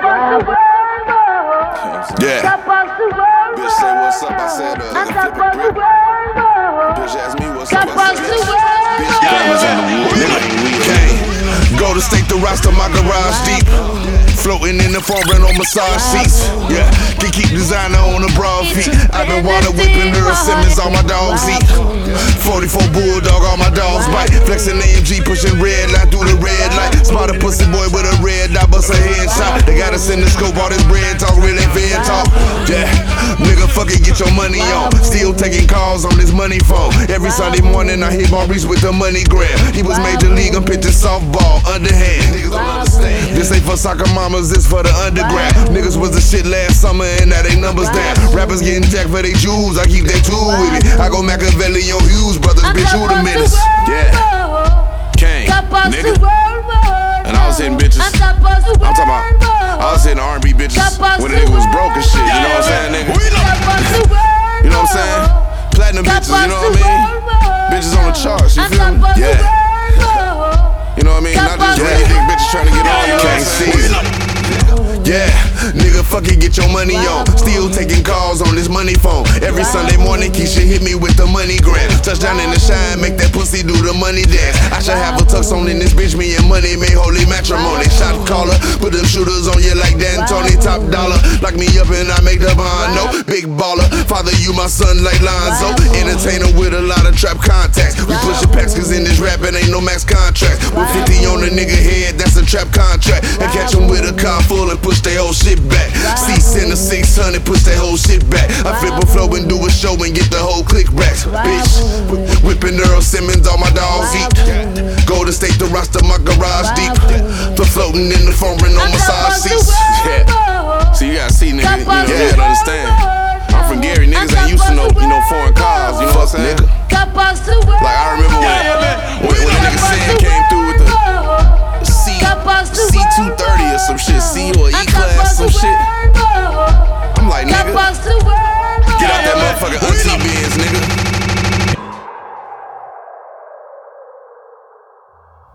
Yeah. Bitch say what's up, I said flip a brick. Bitch asked me what's up, I said bitch diamonds in the wood. Nigga, go to state the roster, my garage deep. Floating in the foreign on massage seats. Yeah, can keep designer on the broad feet. I've been water whipping Earl Simmons, all my dogs eat. 44 bulldog, all my dogs bite. Flexing AMG, pushing red light through the red light. Spot a pussy boy with a red dot, bust a headshot. They got us in the scope, all this bread talk, really fair talk. Yeah, nigga, fuck it, get your money on. Still taking calls on this money phone. Every Sunday morning I hit Maurice with the money grab. He was major league, I'm pitching softball, underhand. Niggas don't understand. This ain't for soccer mamas, this for the underground. Niggas was the shit last summer and now they numbers down. Rappers getting jacked for they jewels, I keep that tool with me. I go Machiavelli on Hughes, brothers, bitch, who the menace? Yeah, Kane, nigga. And I was hitting bitches. I'm talking about, I was hitting R&B bitches when the nigga was broke and shit. You know what I'm saying, nigga? You know what I'm saying? Platinum bitches, you know what I mean? Bitches on the charts, you feel me? Yeah. You know what I mean? Not just lady dick bitches trying to get on, you can't see it. Yeah, nigga, fuck it, get your money on. Still taking calls on this money phone. Every Sunday morning, Keisha hit me with the money grant. Touchdown in the shine, make that pussy do the money dance. I should have a tux on in this bitch, me and money made holy matrimony. Shot caller, put them shooters on you like Dan Tony, top dollar. Lock me up and I make the bond, no. Big baller, father, you my son like Lonzo. Entertainer with a lot of trap contacts. We pushing packs cause in this rap it ain't no max contract. With 50 on the nigga head, that's a trap contract. And catch him with a car full and push they whole shit back. Seats in the 600, push that whole shit back. I flip a flow and do a show and get the whole click racks. Bitch, whipping Earl Simmons, all my dogs eat. Go to state the roster, my garage deep. For floating in the foreign on massage seats. Yeah. So you gotta see, nigga, you gotta understand.